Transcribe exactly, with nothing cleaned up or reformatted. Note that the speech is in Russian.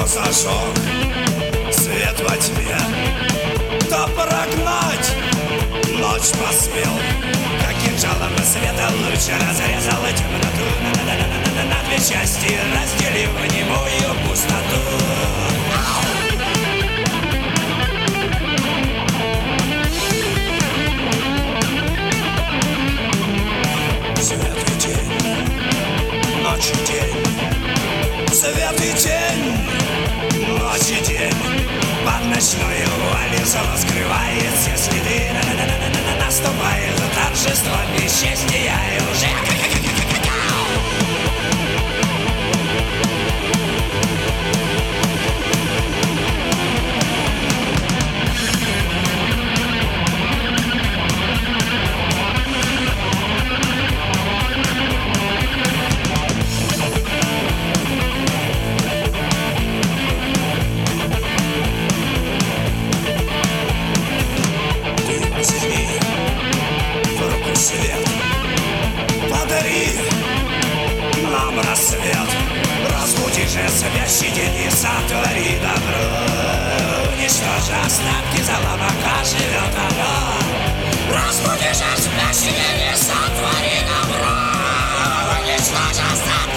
кто зажег свет во тьме, кто прогнать ночь посмел, как кинжалом света луч разрезал темноту на две части, разделив немую пустоту. Свет и тень, ночь и день, свет и тень, ночь и день. Под ночной вуалью скрывает все следы. Наступает торжество бесчестия и лжи. Свет, подари нам рассвет, разбуди же спящий день и сотвори добро. Уничтожи остатки зла, пока живет оно. Разбуди же спящий день и сотвори добро. Уничтожи остатки